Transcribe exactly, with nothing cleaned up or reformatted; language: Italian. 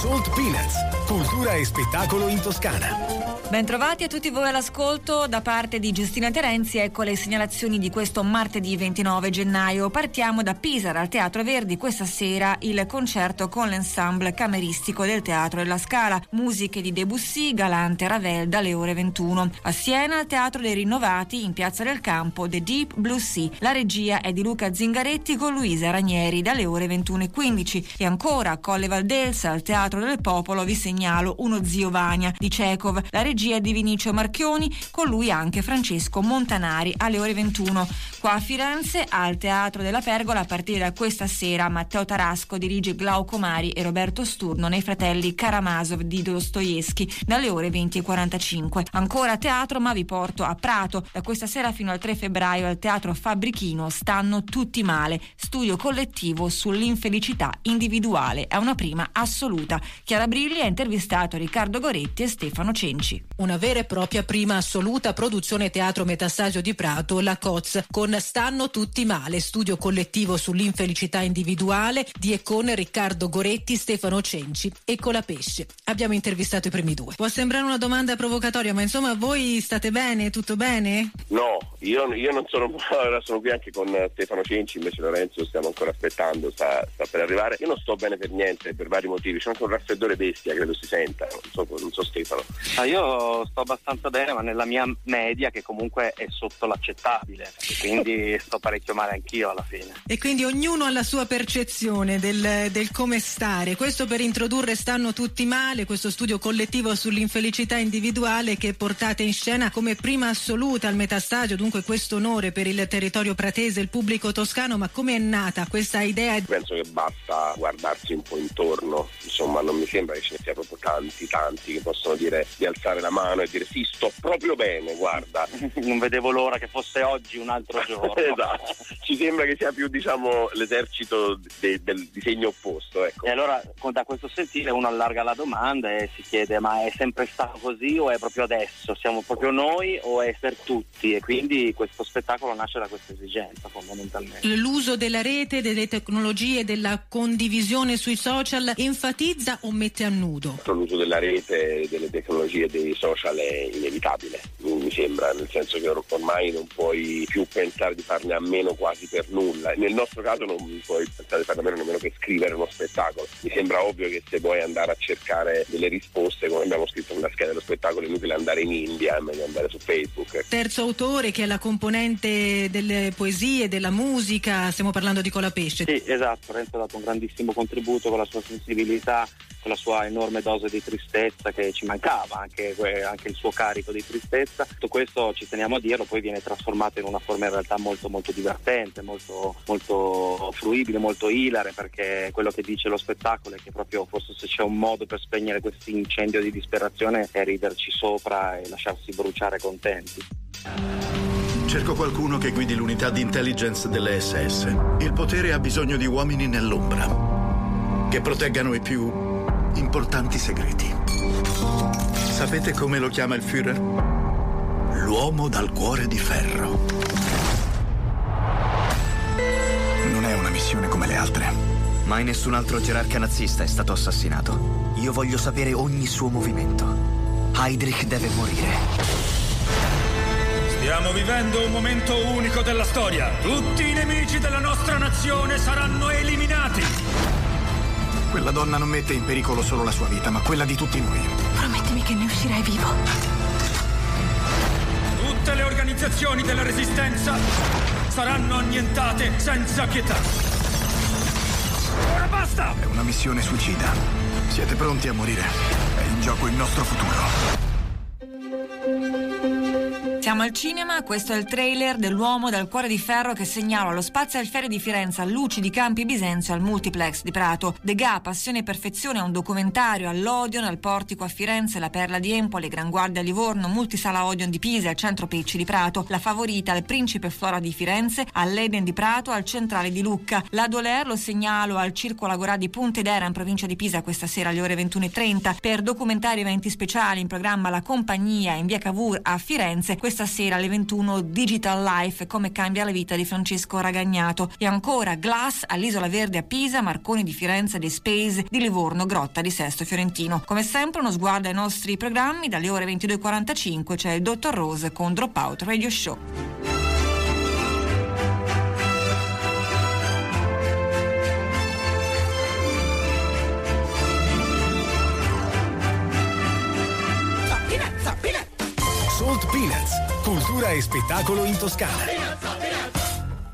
Salt Peanuts, cultura e spettacolo in Toscana. Bentrovati a tutti voi all'ascolto da parte di Giustina Terenzi. Ecco le segnalazioni di questo martedì ventinove gennaio. Partiamo da Pisa, al Teatro Verdi. Questa sera il concerto con l'ensemble cameristico del Teatro della Scala. Musiche di Debussy, Galante, Ravel dalle ore ventuno. A Siena, al Teatro dei Rinnovati, in Piazza del Campo, The Deep Blue Sea. La regia è di Luca Zingaretti con Luisa Ranieri dalle ore ventuno e quindici. E ancora a Colle Valdelsa, al Teatro del Popolo, vi segnalo Uno zio Vania di Chekhov. La regia di Vinicio Marchioni, con lui anche Francesco Montanari alle ore ventuno. Qua a Firenze, al Teatro della Pergola, a partire da questa sera Matteo Tarasco dirige Glauco Mari e Roberto Sturno nei Fratelli Karamazov di Dostoevsky dalle ore venti e quarantacinque. Ancora a teatro, ma vi porto a Prato. Da questa sera fino al tre febbraio al Teatro Fabbrichino Stanno tutti male, studio collettivo sull'infelicità individuale. È una prima assoluta. Chiara Brilli ha intervistato Riccardo Goretti e Stefano Cenci. Una vera e propria prima assoluta produzione teatro Metastasio di Prato, la C O Z, con Stanno tutti male, studio collettivo sull'infelicità individuale di e con Riccardo Goretti, Stefano Cenci e Colapesce. Abbiamo intervistato i primi due. Può sembrare una domanda provocatoria, ma insomma voi state bene? Tutto bene? No, io, io non sono, sono qui anche con Stefano Cenci, invece Lorenzo stiamo ancora aspettando, sta, sta per arrivare. Io non sto bene per niente, per vari motivi, c'è anche un raffreddore bestia, credo si senta, non so, non so Stefano. Ah, io sto abbastanza bene, ma nella mia media, che comunque è sotto l'accettabile, quindi sto parecchio male anch'io alla fine. E quindi ognuno ha la sua percezione del, del come stare. Questo per introdurre Stanno tutti male, questo studio collettivo sull'infelicità individuale che portate in scena come prima assoluta al Metastasio, dunque questo onore per il territorio pratese, il pubblico toscano. Ma come è nata questa idea? Penso che basta guardarsi un po' intorno, insomma non mi sembra che ce ne sia proprio tanti tanti che possono dire di alzare la mano e dire sì, sto proprio bene, guarda. Non vedevo l'ora che fosse oggi un altro giorno. Esatto, ci sembra che sia più, diciamo, l'esercito de- del disegno opposto, ecco. E allora da questo sentire uno allarga la domanda e si chiede: ma è sempre stato così o è proprio adesso? Siamo proprio noi o è per tutti? E quindi questo spettacolo nasce da questa esigenza, fondamentalmente. L'uso della rete, delle tecnologie, della condivisione sui social enfatizza o mette a nudo? L'uso della rete, delle tecnologie, dei social è inevitabile, mi sembra, nel senso che ormai non puoi più pensare di farne a meno quasi per nulla. Nel nostro caso non puoi pensare di farne a meno nemmeno che scrivere uno spettacolo. Mi sembra ovvio che se vuoi andare a cercare delle risposte, come abbiamo scritto nella scheda dello spettacolo, è inutile andare in India, è meglio andare su Facebook. Terzo autore, che è la componente delle poesie, della musica, stiamo parlando di Colapesce. Sì, esatto, Renzo ha dato un grandissimo contributo con la sua sensibilità, con la sua enorme dose di tristezza che ci mancava, anche, anche il suo carico di tristezza. Tutto questo, ci teniamo a dirlo, poi viene trasformato in una forma in realtà molto molto divertente, molto, molto fruibile, molto ilare, perché quello che dice lo spettacolo è che proprio forse se c'è un modo per spegnere questo incendio di disperazione è riderci sopra e lasciarsi bruciare contenti. Cerco qualcuno che guidi l'unità di intelligence delle S S. Il potere ha bisogno di uomini nell'ombra che proteggano i più importanti segreti. Sapete come lo chiama il Führer? L'uomo dal cuore di ferro. Non è una missione come le altre. Mai nessun altro gerarca nazista è stato assassinato. Io voglio sapere ogni suo movimento. Heydrich deve morire. Stiamo vivendo un momento unico della storia. Tutti i nemici della nostra nazione saranno eliminati. Quella donna non mette in pericolo solo la sua vita, ma quella di tutti noi. Promettimi che ne uscirai vivo. Tutte le organizzazioni della resistenza saranno annientate senza pietà. Ora basta! È una missione suicida. Siete pronti a morire? È in gioco il nostro futuro. Siamo al cinema, questo è il trailer dell'Uomo dal cuore di ferro che segnala allo Spazio Alfieri di Firenze, a Luci di Campi Bisenzio, al Multiplex di Prato. Degas, Passione e Perfezione è un documentario all'Odeon, al Portico a Firenze, la Perla di Empoli, Gran Guardia a Livorno, Multisala Odeon di Pisa, al Centro Pecci di Prato, la Favorita al Principe Flora di Firenze, all'Eden di Prato, al Centrale di Lucca. La Doler lo segnalo al Circo Lagorà di Pontedera in provincia di Pisa questa sera alle ore ventuno e trenta. Per documentari e eventi speciali in programma La Compagnia in via Cavour a Firenze. Questa questa sera alle ventuno Digital Life, come cambia la vita di Francesco Ragagnato. E ancora Glass all'Isola Verde a Pisa, Marconi di Firenze, The Space di Livorno, Grotta di Sesto Fiorentino. Come sempre uno sguardo ai nostri programmi. Dalle ore ventidue e quarantacinque c'è il Dottor Rose con Dropout Radio Show. Salt Peanuts, cultura e spettacolo in Toscana.